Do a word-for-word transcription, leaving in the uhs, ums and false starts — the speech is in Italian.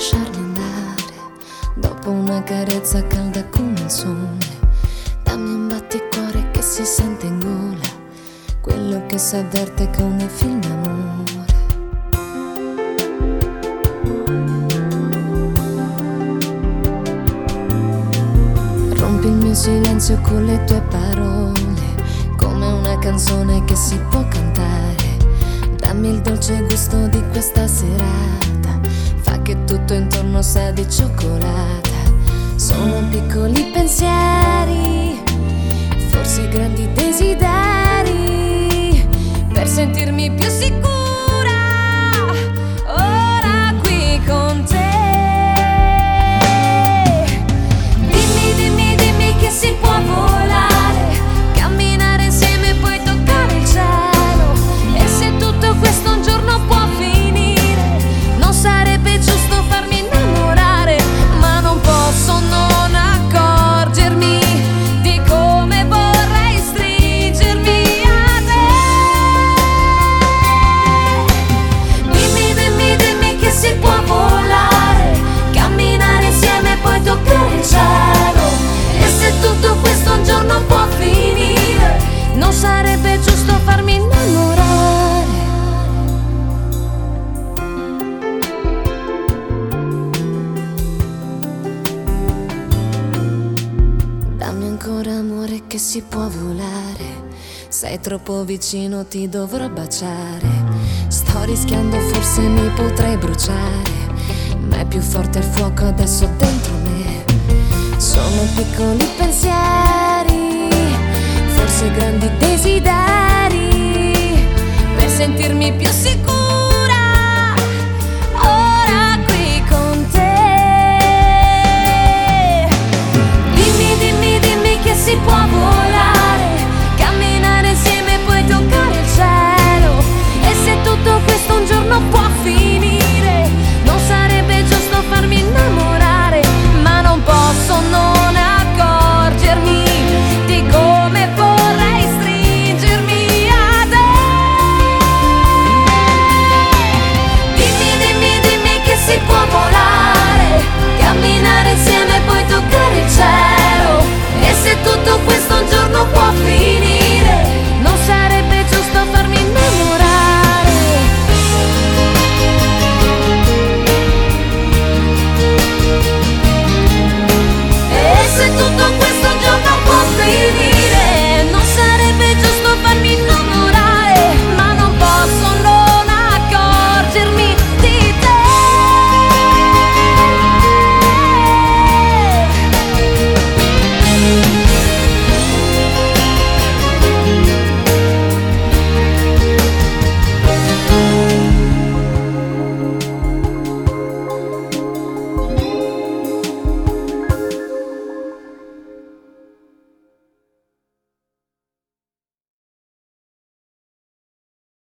lasciarli andare, dopo una carezza calda come il sole. Dammi un batticuore che si sente in gola, quello che si avverte con i film d'amore. Rompi il mio silenzio con le tue parole, come una canzone che si può cantare. Dammi il dolce gusto di questa serata, fa che tutto intorno sa di cioccolata. Sono piccoli pensieri, forse grandi desideri, per sentirmi più sicura, ora qui con te. Dimmi, dimmi, dimmi che si può volare, camminare insieme e poi toccare il cielo. E se tutto questo un giorno può finire, non sarebbe giusto farmi innamorare, ma non posso non accorgermi di come vorrei stringermi a te. Dimmi, dimmi, dimmi che si può volare, camminare insieme e poi toccare il cielo. E se tutto questo un giorno può finire, non sarebbe giusto farmi innamorare. Dammi ancora amore che si può volare, sei troppo vicino, ti dovrò baciare. Sto rischiando, forse mi potrei bruciare, ma è più forte il fuoco adesso dentro me. Sono piccoli pensieri, forse grandi desideri, per sentirmi più sicura.